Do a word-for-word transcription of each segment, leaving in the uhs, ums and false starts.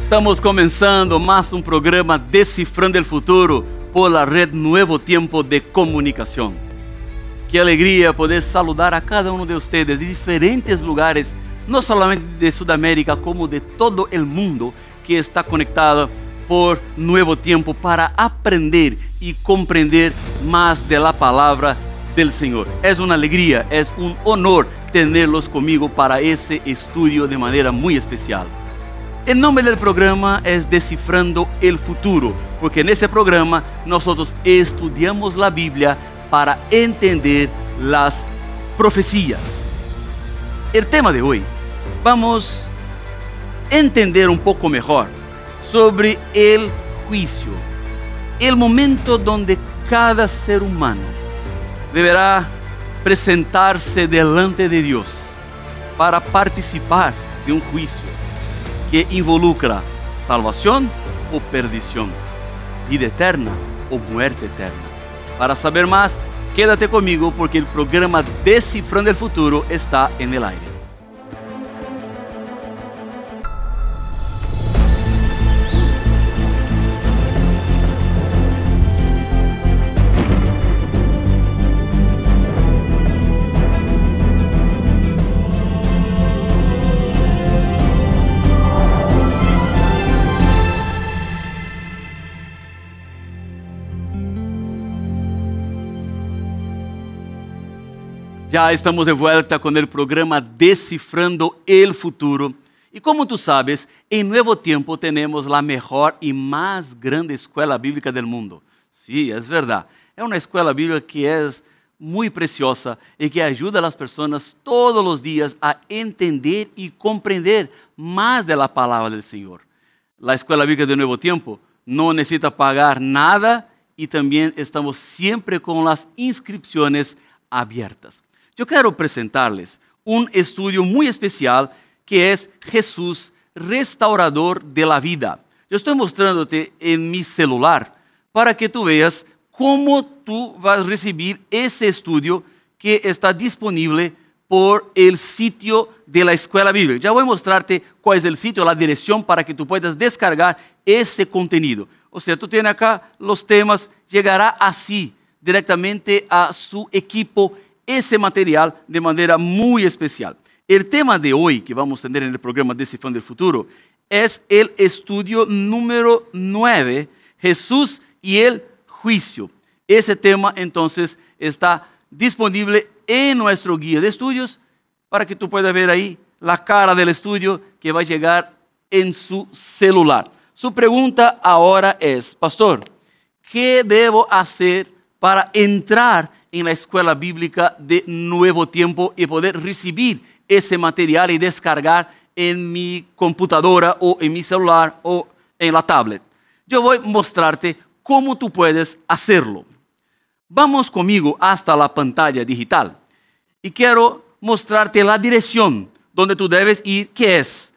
Estamos começando mais um programa Decifrando el Futuro por la red Nuevo Tiempo de Comunicación. Qué alegría poder saludar a cada uno de ustedes de diferentes lugares, no solamente de Sudamérica, como de todo el mundo que está conectado por Nuevo Tiempo para aprender y comprender más de la palabra del Señor. Es una alegría, es un honor tenerlos conmigo para ese estudio de manera muy especial. El nombre del programa es Descifrando el Futuro, porque en este programa nosotros estudiamos la Biblia para entender las profecías. El tema de hoy, vamos a entender un poco mejor sobre el juicio, el momento donde cada ser humano deberá presentarse delante de Dios para participar de un juicio que involucra salvación o perdición, vida eterna o muerte eterna. Para saber más, quédate conmigo porque el programa Descifrando el Futuro está en el aire. Ya estamos de vuelta con el programa Descifrando el Futuro. Y como tú sabes, en Nuevo Tiempo tenemos la mejor y más grande escuela bíblica del mundo. Sí, es verdad. Es una escuela bíblica que es muy preciosa y que ayuda a las personas todos los días a entender y comprender más de la palabra del Señor. La escuela bíblica de Nuevo Tiempo no necesita pagar nada y también estamos siempre con las inscripciones abiertas. Yo quiero presentarles un estudio muy especial que es Jesús, restaurador de la vida. Yo estoy mostrándote en mi celular para que tú veas cómo tú vas a recibir ese estudio que está disponible por el sitio de la Escuela Bíblica. Ya voy a mostrarte cuál es el sitio, la dirección para que tú puedas descargar ese contenido. O sea, tú tienes acá los temas, llegará así directamente a su equipo ese material de manera muy especial. El tema de hoy que vamos a tener en el programa Descifrando el Futuro es el estudio número nueve, Jesús y el juicio. Ese tema entonces está disponible en nuestro guía de estudios para que tú puedas ver ahí la cara del estudio que va a llegar en su celular. Su pregunta ahora es, pastor, ¿qué debo hacer para entrar en la escuela bíblica de Nuevo Tiempo y poder recibir ese material y descargar en mi computadora o en mi celular o en la tablet? Yo voy a mostrarte cómo tú puedes hacerlo. Vamos conmigo hasta la pantalla digital y quiero mostrarte la dirección donde tú debes ir, que es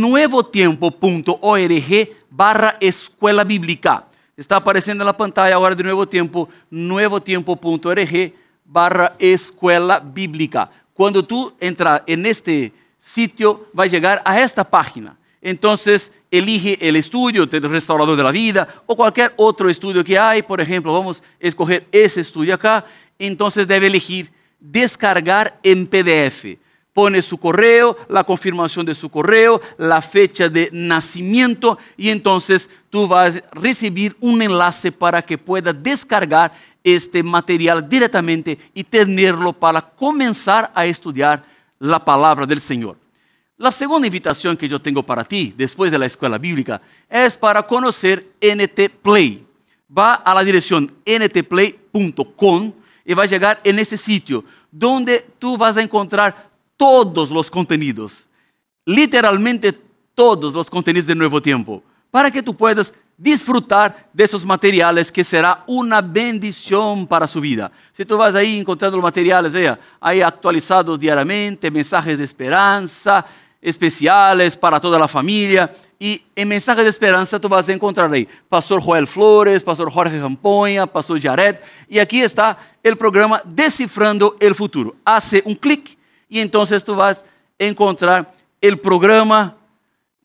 nuevotiempo.org barra escuela bíblica. Está apareciendo en la pantalla ahora de Nuevo Tiempo, nuevotiempo.org barra escuela bíblica. Cuando tú entras en este sitio, va a llegar a esta página. Entonces, elige el estudio del Restaurador de la Vida o cualquier otro estudio que hay. Por ejemplo, vamos a escoger ese estudio acá. Entonces, debe elegir descargar en P D F. Pone su correo, la confirmación de su correo, la fecha de nacimiento y entonces tú vas a recibir un enlace para que puedas descargar este material directamente y tenerlo para comenzar a estudiar la palabra del Señor. La segunda invitación que yo tengo para ti, después de la escuela bíblica, es para conocer N T Play. Va a la dirección n t play punto com y va a llegar en ese sitio donde tú vas a encontrar todos los contenidos, literalmente todos los contenidos de Nuevo Tiempo, para que tú puedas disfrutar de esos materiales que será una bendición para su vida. Si tú vas ahí encontrando los materiales, vea, ahí actualizados diariamente, mensajes de esperanza, especiales para toda la familia, y en mensajes de esperanza tú vas a encontrar ahí Pastor Joel Flores, Pastor Jorge Campoña, Pastor Jared, y aquí está el programa Descifrando el Futuro. Hace un clic y entonces tú vas a encontrar el programa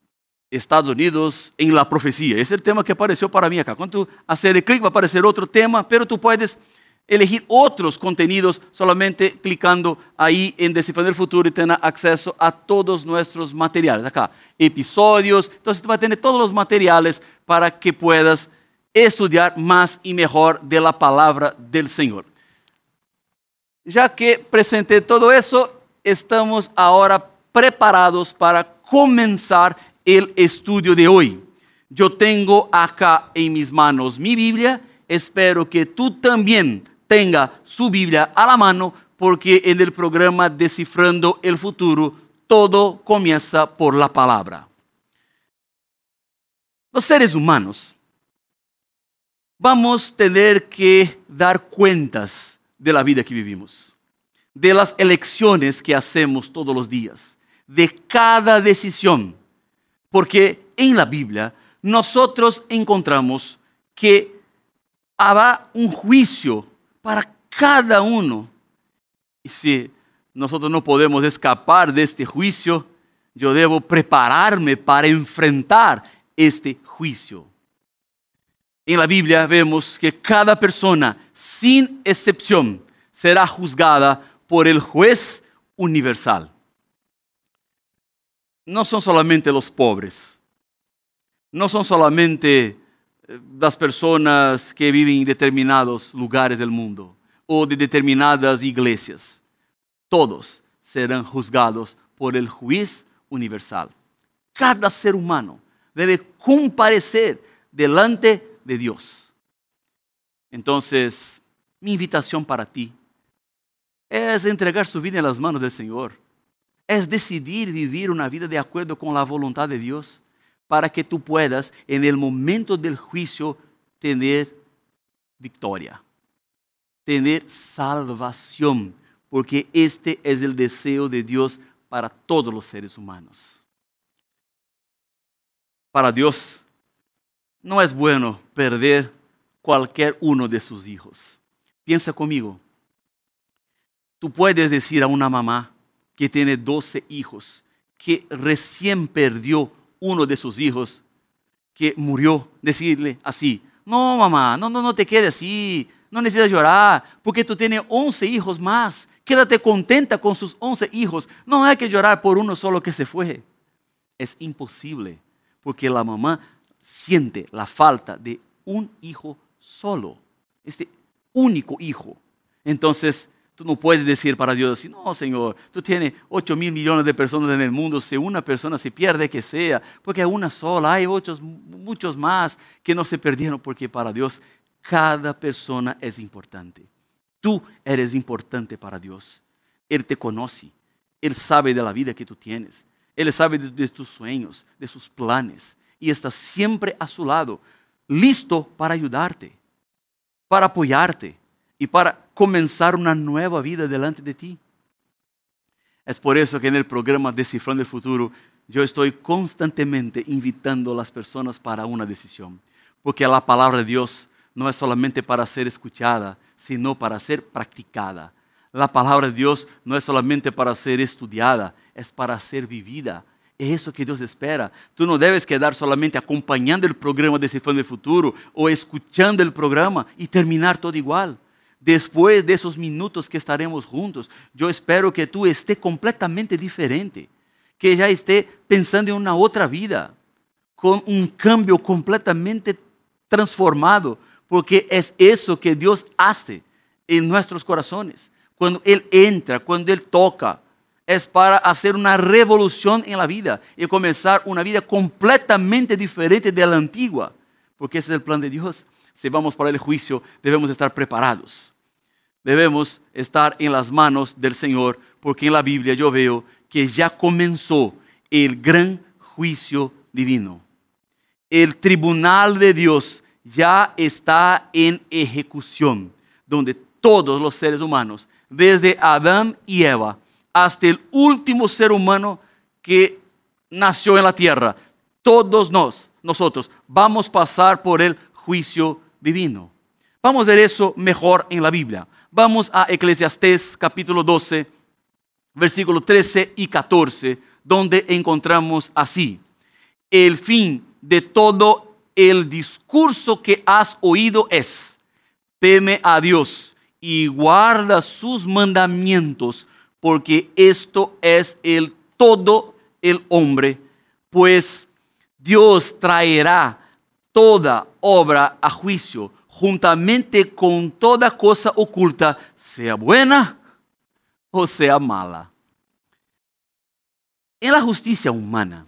Estados Unidos en la profecía. Ese es el tema que apareció para mí acá. Cuando tú haces clic va a aparecer otro tema, pero tú puedes elegir otros contenidos solamente clicando ahí en Descifrando el Futuro y tener acceso a todos nuestros materiales. Acá, episodios. Entonces tú vas a tener todos los materiales para que puedas estudiar más y mejor de la palabra del Señor. Ya que presenté todo eso, estamos ahora preparados para comenzar el estudio de hoy. Yo tengo acá en mis manos mi Biblia. Espero que tú también tengas su Biblia a la mano, porque en el programa Descifrando el Futuro todo comienza por la palabra. Los seres humanos vamos a tener que dar cuentas de la vida que vivimos, de las elecciones que hacemos todos los días, de cada decisión. Porque en la Biblia nosotros encontramos que habrá un juicio para cada uno. Y si nosotros no podemos escapar de este juicio, yo debo prepararme para enfrentar este juicio. En la Biblia vemos que cada persona, sin excepción, será juzgada por el juez universal. No son solamente los pobres, no son solamente las personas que viven en determinados lugares del mundo o de determinadas iglesias. Todos serán juzgados por el juez universal. Cada ser humano debe comparecer delante de Dios. Entonces, mi invitación para ti es entregar su vida en las manos del Señor. Es decidir vivir una vida de acuerdo con la voluntad de Dios, para que tú puedas, en el momento del juicio, tener victoria, tener salvación, porque este es el deseo de Dios para todos los seres humanos. Para Dios, no es bueno perder cualquier uno de sus hijos. Piensa conmigo. Tú puedes decir a una mamá que tiene doce hijos, que recién perdió uno de sus hijos, que murió, decirle así: no, mamá, no, no, no te quedes así, no necesitas llorar, porque tú tienes once hijos más, quédate contenta con sus once hijos, no hay que llorar por uno solo que se fue. Es imposible, porque la mamá siente la falta de un hijo solo, este único hijo. Entonces, tú no puedes decir para Dios así: no, Señor, tú tienes ocho mil millones de personas en el mundo, si una persona se pierde, que sea, porque hay una sola, hay muchos, muchos más que no se perdieron, porque para Dios cada persona es importante. Tú eres importante para Dios. Él te conoce, Él sabe de la vida que tú tienes, Él sabe de, de tus sueños, de sus planes, y está siempre a su lado, listo para ayudarte, para apoyarte y para comenzar una nueva vida delante de ti. Es por eso que en el programa Descifrando el Futuro yo estoy constantemente invitando a las personas para una decisión, porque la palabra de Dios no es solamente para ser escuchada, sino para ser practicada. La palabra de Dios no es solamente para ser estudiada, es para ser vivida. Es eso que Dios espera. Tú no debes quedar solamente acompañando el programa Descifrando el Futuro o escuchando el programa y terminar todo igual. Después de esos minutos que estaremos juntos, yo espero que tú estés completamente diferente, que ya estés pensando en una otra vida, con un cambio completamente transformado, porque es eso que Dios hace en nuestros corazones. Cuando Él entra, cuando Él toca, es para hacer una revolución en la vida y comenzar una vida completamente diferente de la antigua, porque ese es el plan de Dios. Si vamos para el juicio, debemos estar preparados. Debemos estar en las manos del Señor, porque en la Biblia yo veo que ya comenzó el gran juicio divino. El tribunal de Dios ya está en ejecución, donde todos los seres humanos, desde Adán y Eva, hasta el último ser humano que nació en la tierra, todos nos, nosotros vamos a pasar por el juicio divino. Vamos a ver eso mejor en la Biblia. Vamos a Eclesiastés capítulo doce, versículos trece y catorce, donde encontramos así: el fin de todo el discurso que has oído es: teme a Dios y guarda sus mandamientos, porque esto es el todo el hombre, pues Dios traerá toda obra a juicio, juntamente con toda cosa oculta, sea buena o sea mala. En la justicia humana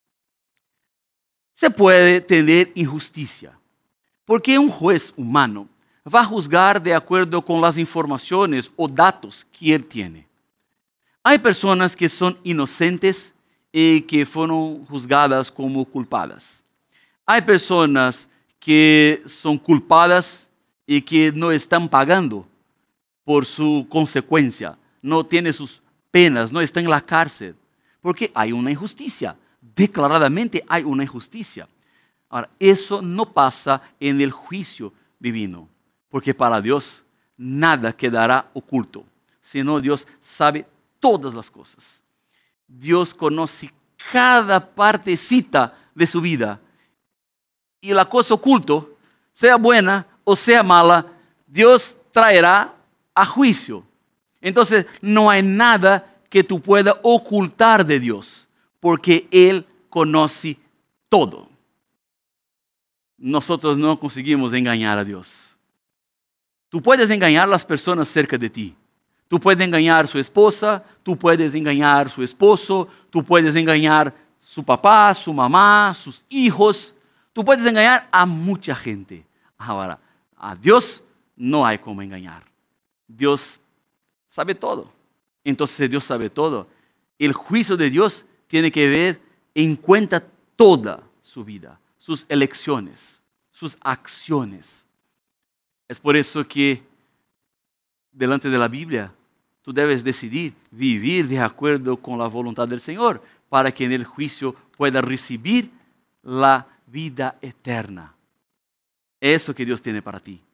se puede tener injusticia, porque un juez humano va a juzgar de acuerdo con las informaciones o datos que él tiene. Hay personas que son inocentes y que fueron juzgadas como culpadas. Hay personas que son culpadas y que no están pagando por su consecuencia, no tienen sus penas, no están en la cárcel, porque hay una injusticia. Declaradamente hay una injusticia. Ahora, eso no pasa en el juicio divino, porque para Dios nada quedará oculto, sino Dios sabe todas las cosas. Dios conoce cada partecita de su vida. Y la cosa oculta, sea buena o sea mala, Dios traerá a juicio. Entonces, no hay nada que tú puedas ocultar de Dios, porque Él conoce todo. Nosotros no conseguimos engañar a Dios. Tú puedes engañar a las personas cerca de ti. Tú puedes engañar a su esposa, tú puedes engañar a su esposo, tú puedes engañar a su papá, su mamá, sus hijos. Tú puedes engañar a mucha gente. Ahora, a Dios no hay como engañar. Dios sabe todo. Entonces, Dios sabe todo. El juicio de Dios tiene que ver en cuenta toda su vida, sus elecciones, sus acciones. Es por eso que delante de la Biblia tú debes decidir vivir de acuerdo con la voluntad del Señor, para que en el juicio pueda recibir la vida eterna. Eso que Dios tiene para ti.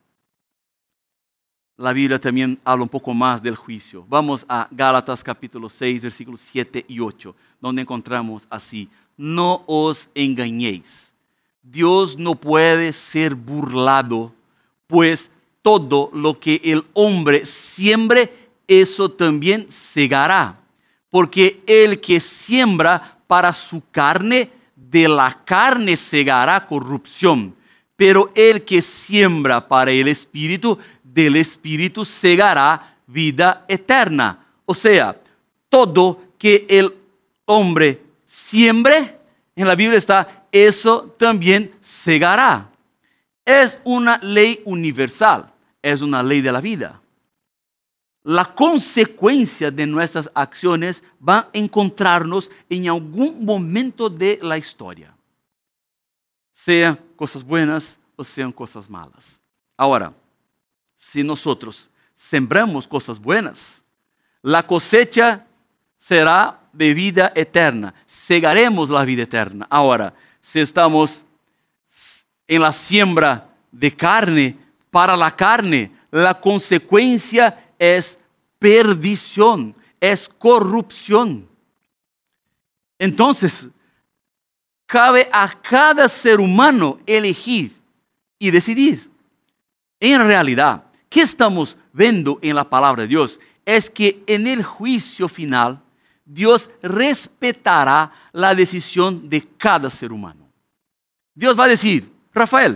La Biblia también habla un poco más del juicio. Vamos a Gálatas capítulo seis, versículos siete y ocho, donde encontramos así: no os engañéis. Dios no puede ser burlado, pues todo lo que el hombre siembre, eso también segará. Porque el que siembra para su carne, de la carne segará corrupción. Pero el que siembra para el Espíritu, del Espíritu segará vida eterna. O sea, todo que el hombre siembre, en la Biblia está, eso también segará. Es una ley universal, es una ley de la vida. La consecuencia de nuestras acciones va a encontrarnos en algún momento de la historia, sean cosas buenas o sean cosas malas. Ahora, si nosotros sembramos cosas buenas, la cosecha será de vida eterna, segaremos la vida eterna. Ahora, si estamos en la siembra de carne para la carne, la consecuencia es perdición, es corrupción. Entonces, cabe a cada ser humano elegir y decidir. En realidad, ¿qué estamos viendo en la palabra de Dios? Es que en el juicio final, Dios respetará la decisión de cada ser humano. Dios va a decir: Rafael,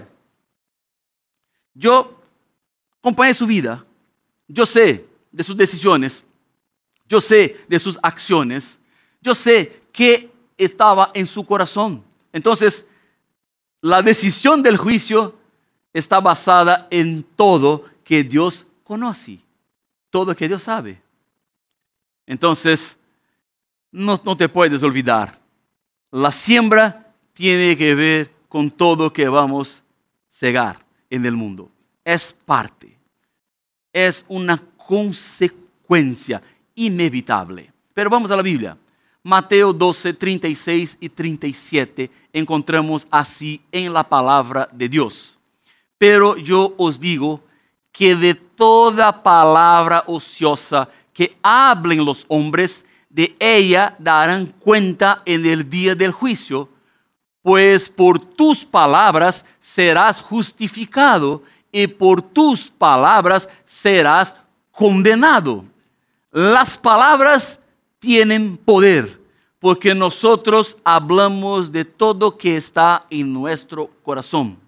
yo acompañé su vida, yo sé de sus decisiones, yo sé de sus acciones, yo sé qué estaba en su corazón. Entonces, la decisión del juicio está basada en todo que Dios conoce, todo que Dios sabe. Entonces, no, no te puedes olvidar. La siembra tiene que ver con todo que vamos a cegar en el mundo. Es parte, es una consecuencia inevitable. Pero vamos a la Biblia. Mateo doce, treinta y seis y treinta y siete encontramos así en la palabra de Dios. Pero yo os digo que de toda palabra ociosa que hablen los hombres, de ella darán cuenta en el día del juicio, pues por tus palabras serás justificado y por tus palabras serás condenado. Las palabras tienen poder, porque nosotros hablamos de todo que está en nuestro corazón.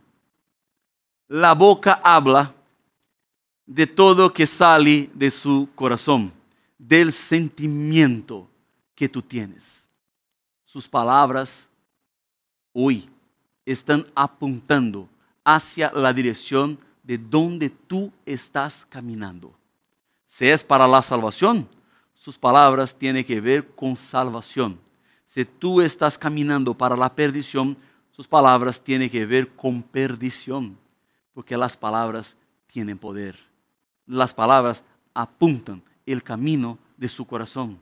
La boca habla de todo que sale de su corazón, del sentimiento que tú tienes. Sus palabras hoy están apuntando hacia la dirección de donde tú estás caminando. Si es para la salvación, sus palabras tienen que ver con salvación. Si tú estás caminando para la perdición, sus palabras tienen que ver con perdición, porque las palabras tienen poder. Las palabras apuntan el camino de su corazón.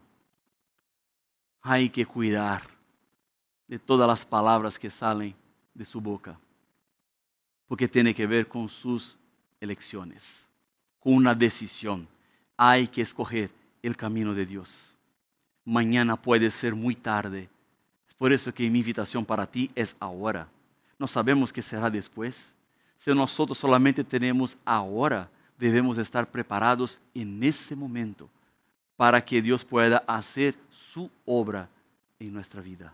Hay que cuidar de todas las palabras que salen de su boca, porque tiene que ver con sus elecciones, con una decisión. Hay que escoger el camino de Dios. Mañana puede ser muy tarde. Es por eso que mi invitación para ti es ahora. No sabemos qué será después. Si nosotros solamente tenemos ahora, debemos estar preparados en ese momento para que Dios pueda hacer su obra en nuestra vida.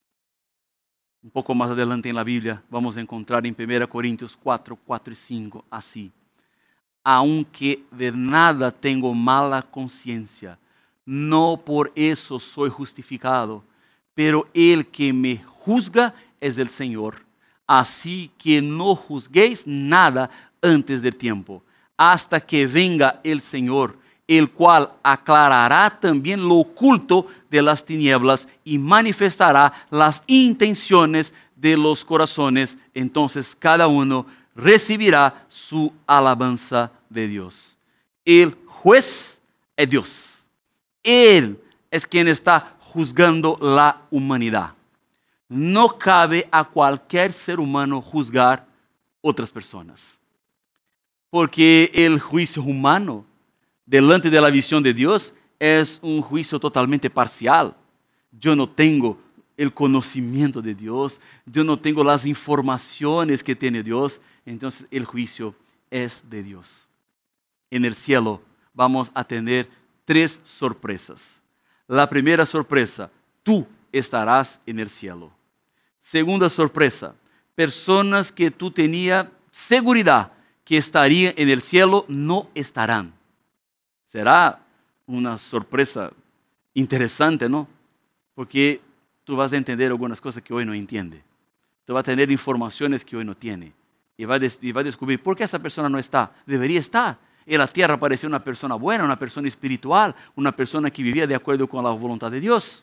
Un poco más adelante en la Biblia vamos a encontrar en primera Corintios cuatro, cuatro y cinco así. Aunque de nada tengo mala conciencia, no por eso soy justificado, pero el que me juzga es el Señor. Así que no juzguéis nada antes del tiempo, hasta que venga el Señor, el cual aclarará también lo oculto de las tinieblas y manifestará las intenciones de los corazones. Entonces cada uno recibirá su alabanza de Dios. El juez es Dios. Él es quien está juzgando la humanidad. No cabe a cualquier ser humano juzgar otras personas, porque el juicio humano delante de la visión de Dios es un juicio totalmente parcial. Yo no tengo el conocimiento de Dios, yo no tengo las informaciones que tiene Dios, entonces el juicio es de Dios. En el cielo vamos a tener tres sorpresas. La primera sorpresa, tú estarás en el cielo. Segunda sorpresa, personas que tú tenías seguridad que estarían en el cielo no estarán. Será una sorpresa interesante, ¿no? Porque tú vas a entender algunas cosas que hoy no entiende. Tú vas a tener informaciones que hoy no tiene. Y vas a descubrir por qué esa persona no está. Debería estar. En la tierra parecía una persona buena, una persona espiritual, una persona que vivía de acuerdo con la voluntad de Dios.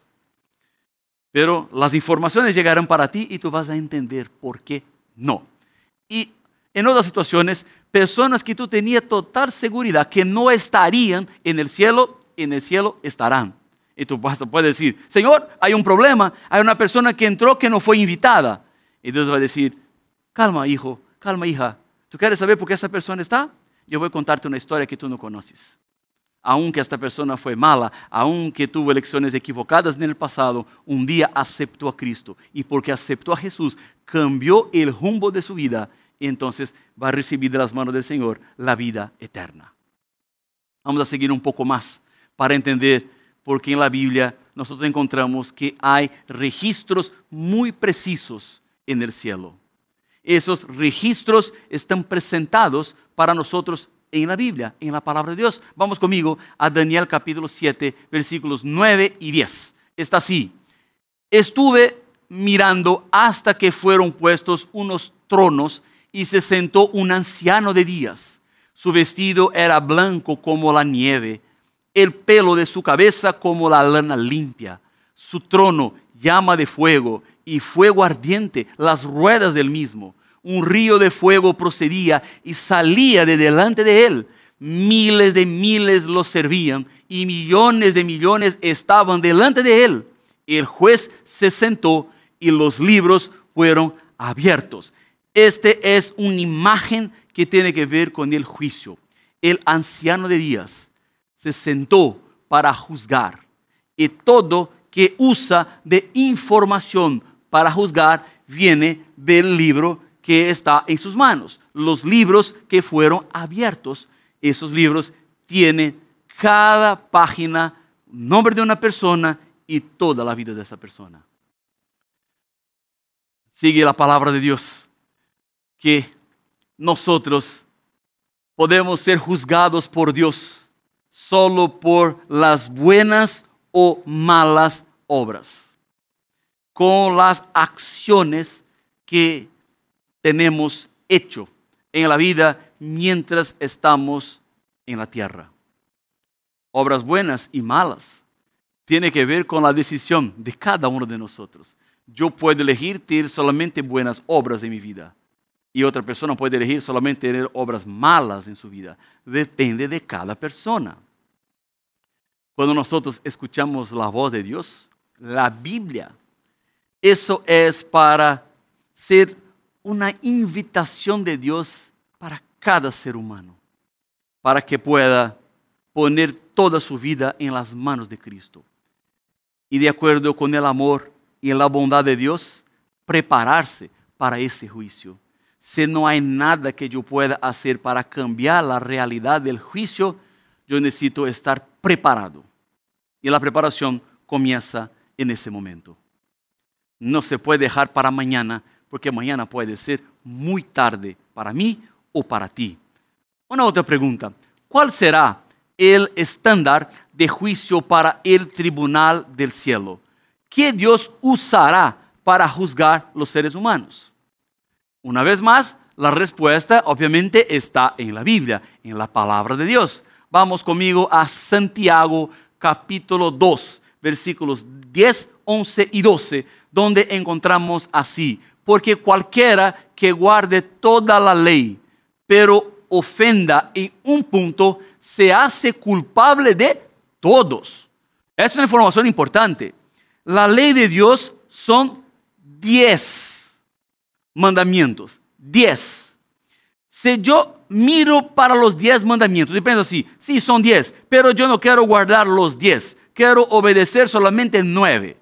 Pero las informaciones llegarán para ti y tú vas a entender por qué no. Y en otras situaciones, personas que tú tenías total seguridad que no estarían en el cielo, en el cielo estarán. Y tú puedes decir, Señor, hay un problema, hay una persona que entró que no fue invitada. Y Dios va a decir, calma hijo, calma hija, ¿tú quieres saber por qué esa persona está? Yo voy a contarte una historia que tú no conoces. Aunque esta persona fue mala, aunque tuvo elecciones equivocadas en el pasado, un día aceptó a Cristo. Y porque aceptó a Jesús, cambió el rumbo de su vida. Y entonces va a recibir de las manos del Señor la vida eterna. Vamos a seguir un poco más para entender por qué en la Biblia nosotros encontramos que hay registros muy precisos en el cielo. Esos registros están presentados para nosotros en la Biblia, en la palabra de Dios. Vamos conmigo a Daniel capítulo siete, versículos nueve y diez. Está así. Estuve mirando hasta que fueron puestos unos tronos y se sentó un anciano de días. Su vestido era blanco como la nieve, el pelo de su cabeza como la lana limpia. Su trono llama de fuego y fuego ardiente, las ruedas del mismo. Un río de fuego procedía y salía de delante de él. Miles de miles lo servían y millones de millones estaban delante de él. El juez se sentó y los libros fueron abiertos. Este es una imagen que tiene que ver con el juicio. El anciano de días se sentó para juzgar. Y todo que usa de información para juzgar viene del libro que está en sus manos. Los libros que fueron abiertos, esos libros tienen cada página, nombre de una persona y toda la vida de esa persona. Sigue la palabra de Dios, que nosotros podemos ser juzgados por Dios solo por las buenas o malas obras, con las acciones que tenemos hecho en la vida mientras estamos en la tierra. Obras buenas y malas tiene que ver con la decisión de cada uno de nosotros. Yo puedo elegir tener solamente buenas obras en mi vida y otra persona puede elegir solamente tener obras malas en su vida. Depende de cada persona. Cuando nosotros escuchamos la voz de Dios, la Biblia, eso es para ser una invitación de Dios para cada ser humano, para que pueda poner toda su vida en las manos de Cristo. Y de acuerdo con el amor y la bondad de Dios, prepararse para ese juicio. Si no hay nada que yo pueda hacer para cambiar la realidad del juicio, yo necesito estar preparado. Y la preparación comienza en ese momento. No se puede dejar para mañana, porque mañana puede ser muy tarde para mí o para ti. Una otra pregunta. ¿Cuál será el estándar de juicio para el tribunal del cielo? ¿Qué Dios usará para juzgar los seres humanos? Una vez más, la respuesta obviamente está en la Biblia, en la palabra de Dios. Vamos conmigo a Santiago capítulo dos, versículos diez, once y doce, donde encontramos así: porque cualquiera que guarde toda la ley, pero ofenda en un punto, se hace culpable de todos. Es una información importante. La ley de Dios son diez mandamientos. Diez. Si yo miro para los diez mandamientos y pienso así, sí, son diez, pero yo no quiero guardar los diez, quiero obedecer solamente nueve.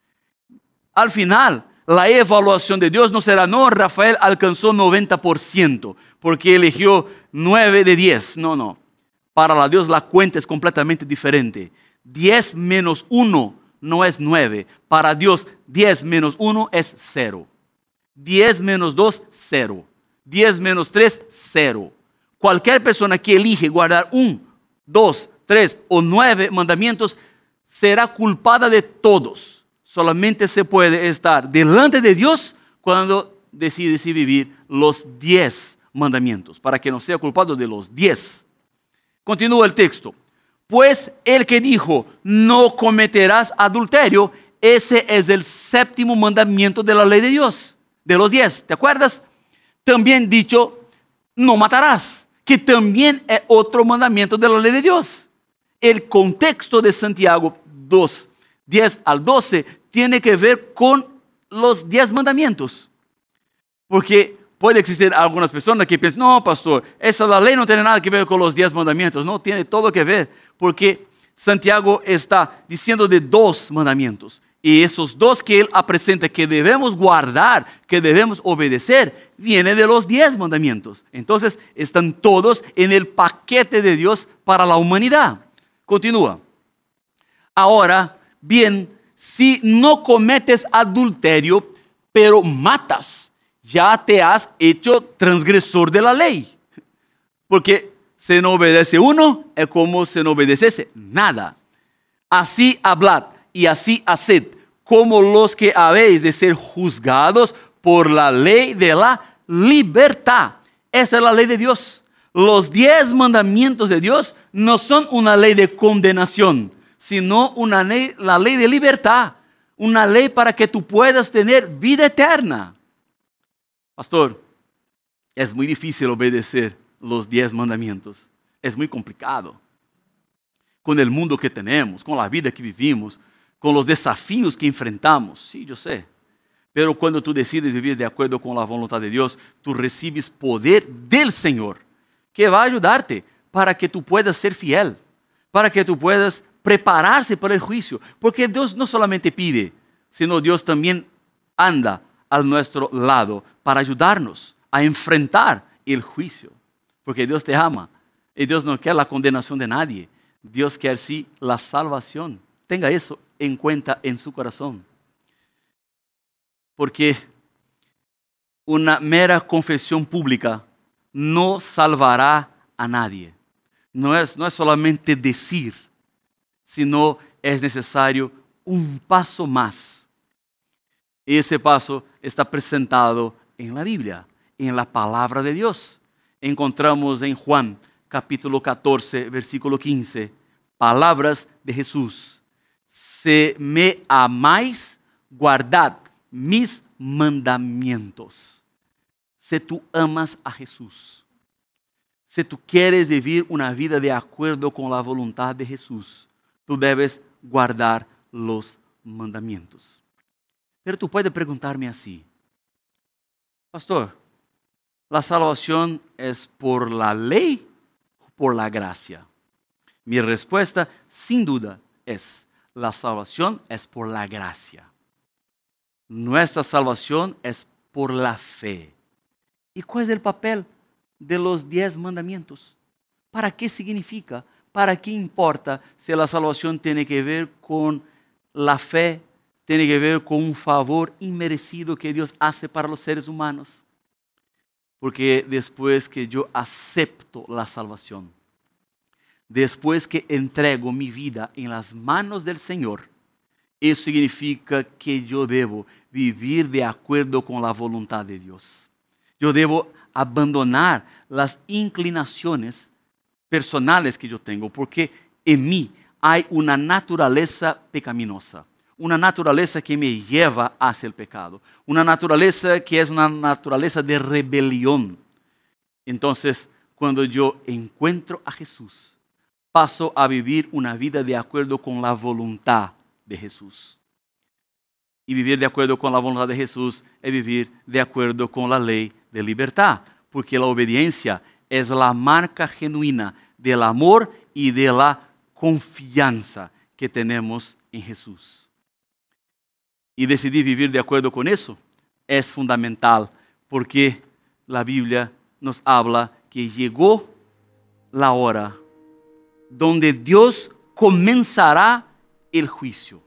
Al final, la evaluación de Dios no será, no, Rafael alcanzó noventa por ciento porque eligió nueve de diez. No, no. Para la Dios la cuenta es completamente diferente. diez menos uno no es nueve. Para Dios, diez menos uno es cero. diez menos dos, cero. diez menos tres, cero. Cualquier persona que elige guardar un, dos, tres o nueve mandamientos será culpada de todos. Solamente se puede estar delante de Dios cuando decide si vivir los diez mandamientos, para que no sea culpado de los diez. Continúa el texto. Pues el que dijo, no cometerás adulterio, ese es el séptimo mandamiento de la ley de Dios, de los diez, ¿te acuerdas? También dicho, no matarás, que también es otro mandamiento de la ley de Dios. El contexto de Santiago dos, diez al doce, tiene que ver con los diez mandamientos. Porque puede existir algunas personas que piensan, no, pastor, esa la ley no tiene nada que ver con los diez mandamientos. No, tiene todo que ver, porque Santiago está diciendo de dos mandamientos. Y esos dos que él presenta que debemos guardar, que debemos obedecer, vienen de los diez mandamientos. Entonces, están todos en el paquete de Dios para la humanidad. Continúa. Ahora, bien, si no cometes adulterio, pero matas, ya te has hecho transgresor de la ley. Porque si no obedece uno, es como si no obedeciese nada. Así hablad y así haced, como los que habéis de ser juzgados por la ley de la libertad. Esa es la ley de Dios. Los diez mandamientos de Dios no son una ley de condenación, sino una ley, la ley de libertad. Una ley para que tú puedas tener vida eterna. Pastor, es muy difícil obedecer los diez mandamientos. Es muy complicado. Con el mundo que tenemos, con la vida que vivimos, con los desafíos que enfrentamos. Sí, yo sé. Pero cuando tú decides vivir de acuerdo con la voluntad de Dios, tú recibes poder del Señor, que va a ayudarte para que tú puedas ser fiel, para que tú puedas prepararse para el juicio. Porque Dios no solamente pide, sino Dios también anda a nuestro lado para ayudarnos a enfrentar el juicio. Porque Dios te ama y Dios no quiere la condenación de nadie. Dios quiere sí la salvación. Tenga eso en cuenta en su corazón. Porque una mera confesión pública no salvará a nadie. No es, no es solamente decir, sino es necesario un paso más. Y ese paso está presentado en la Biblia, en la palabra de Dios. Encontramos en Juan capítulo catorce, versículo quince, palabras de Jesús. Si me amáis, guardad mis mandamientos. Si tú amas a Jesús, si tú quieres vivir una vida de acuerdo con la voluntad de Jesús, tú debes guardar los mandamientos. Pero tú puedes preguntarme así, pastor, ¿la salvación es por la ley o por la gracia? Mi respuesta, sin duda, es la salvación es por la gracia. Nuestra salvación es por la fe. ¿Y cuál es el papel de los diez mandamientos? ¿Para qué significa? ¿Para qué importa si la salvación tiene que ver con la fe? Tiene que ver con un favor inmerecido que Dios hace para los seres humanos. Porque después que yo acepto la salvación, después que entrego mi vida en las manos del Señor, eso significa que yo debo vivir de acuerdo con la voluntad de Dios. Yo debo abandonar las inclinaciones personales que yo tengo, porque en mí hay una naturaleza pecaminosa, una naturaleza que me lleva hacia el pecado, una naturaleza que es una naturaleza de rebelión. Entonces, cuando yo encuentro a Jesús, paso a vivir una vida de acuerdo con la voluntad de Jesús. Y vivir de acuerdo con la voluntad de Jesús es vivir de acuerdo con la ley de libertad, porque la obediencia es la marca genuina del amor y de la confianza que tenemos en Jesús. Y decidir vivir de acuerdo con eso es fundamental, porque la Biblia nos habla que llegó la hora donde Dios comenzará el juicio.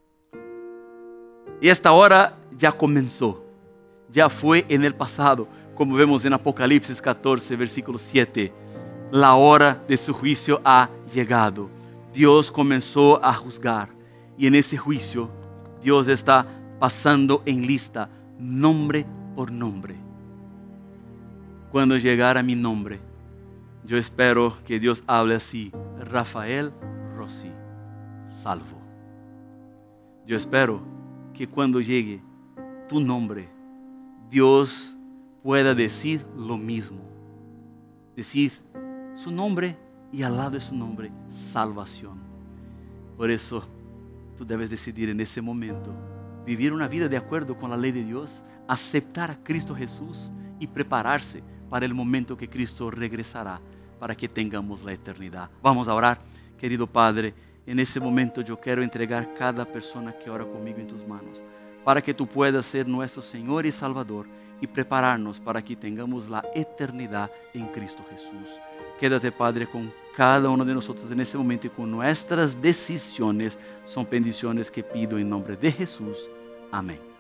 Y esta hora ya comenzó, ya fue en el pasado, como vemos en Apocalipsis catorce, versículo siete. La hora de su juicio ha llegado. Dios comenzó a juzgar y en ese juicio Dios está pasando en lista nombre por nombre. Cuando llegara mi nombre, yo espero que Dios hable así: Rafael Rossi, salvo. Yo espero que cuando llegue tu nombre, Dios pueda decir lo mismo. Decir su nombre y al lado de su nombre, salvación. Por eso, tú debes decidir en ese momento vivir una vida de acuerdo con la ley de Dios, aceptar a Cristo Jesús y prepararse para el momento que Cristo regresará para que tengamos la eternidad. Vamos a orar. Querido Padre, en ese momento yo quiero entregar cada persona que ora conmigo en tus manos, para que tú puedas ser nuestro Señor y Salvador y prepararnos para que tengamos la eternidad en Cristo Jesús. Quédate, Padre, con cada uno de nosotros en ese momento y con nuestras decisiones. Son bendiciones que pido en nombre de Jesús. Amén.